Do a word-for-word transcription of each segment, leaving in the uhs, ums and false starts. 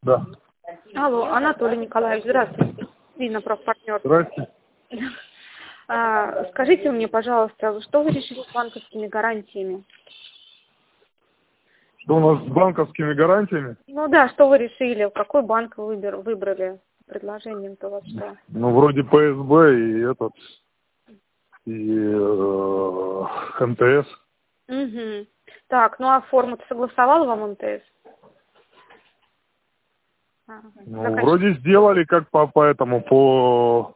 Да. Алло, Анатолий Николаевич, здравствуйте. Видно, профпартнер. Здравствуйте. А, скажите мне, пожалуйста, что вы решили с банковскими гарантиями? Что у нас с банковскими гарантиями? Ну да, что вы решили? Какой банк вы выбер, выбрали? Предложением-то у вас что? Ну, вроде Пэ Эс Бэ и этот, и э, Эн Тэ Эс. Угу. Так, ну а форму-то согласовала вам Эм Тэ Эс? А, Ну, заказчик. вроде сделали как по, по этому, по,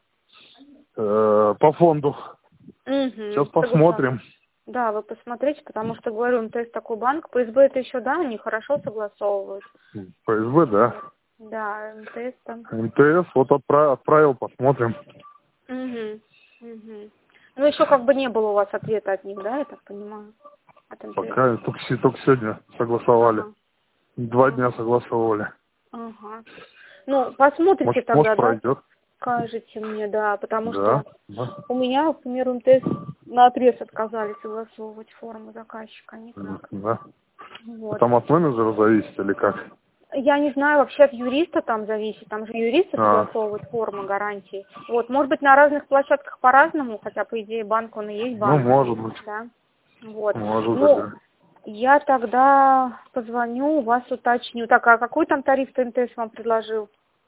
э, по фонду. Угу. Сейчас посмотрим. Да, вы посмотрите, потому что, говорю, Эм Тэ Эс такой банк. Пэ Эс Бэ это еще, да, они хорошо согласовывают. Пэ Эс Бэ, да. Да, Эм Тэ Эс там. Эн Тэ Эс вот отправил, отправил, посмотрим. Угу. Угу. Ну, еще как бы не было у вас ответа от них, да, я так понимаю? От Эм Тэ Эс. Пока только, се- только сегодня согласовали. Ага. Два Ага. дня согласовывали. Ага. Ну, посмотрите Может, тогда, может да, пройдет. скажите мне, да, потому Да. что Да. у меня, к примеру, Эм Тэ Эс наотрез отказались согласовывать форму заказчика, никак. Да. Вот. Там от менеджера зависит или как? Я не знаю, вообще от юриста там зависит, там же юристы А. согласовывают формы гарантии. Вот, может быть, на разных площадках по-разному, хотя, по идее, банк, он и есть Ну, банк. может быть. Да. Вот. Может быть, Ну, да. я тогда позвоню, вас уточню. Так, а какой там тариф Эм Тэ Эс вам предложил?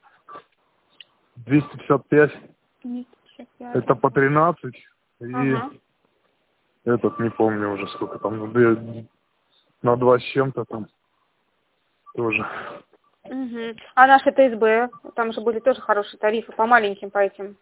двести пятьдесят пять. двести пятьдесят пять. Это по тринадцать. И Ага. этот, не помню уже сколько там, на две- на два с чем-то там тоже. Угу. А наш Тэ Эс Бэ, там же были тоже хорошие тарифы, по маленьким, по этим.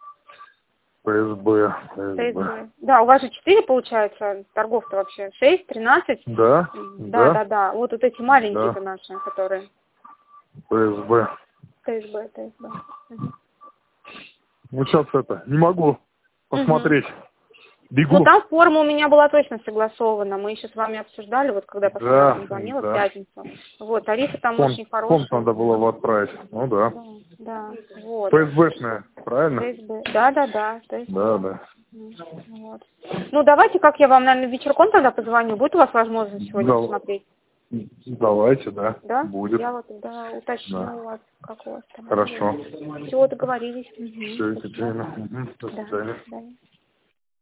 Пэ Эс Бэ, Пэ Эс Тэ Эс Бэ. Бэ. Да, у вас же четыре, получается, торгов-то вообще. Шесть, тринадцать? Да, Да, да, да, да. Вот, вот эти да, маленькие-то наши, которые. Пэ Эс Бэ. Тэ Эс Бэ, Тэ Эс Бэ. Угу. Ну, сейчас это, не могу Угу. посмотреть. Ну, Бегу. там форма у меня была точно согласована. Мы еще с вами обсуждали, вот когда я последний раз Да, вам звонила в да. пятницу. Вот, тарифы там Фонд, очень фонд хорошие. надо было бы отправить. Ну да. Да, да, вот. Пэ Эс Бэ-шная, правильно? Тэ Эс Бэ. Да, да, да, Тэ Эс Бэ. Да, да. Мгм. Вот. Ну, давайте, как я вам, наверное, вечерком тогда позвоню. Будет у вас возможность сегодня Да. посмотреть? Давайте, да, Да? будет. Я вот тогда уточню Да. у вас, как у вас там. Хорошо. Все, договорились. Все, Угу. Спасибо. Екатерина. Мгм. До Да, до свидания. свидания.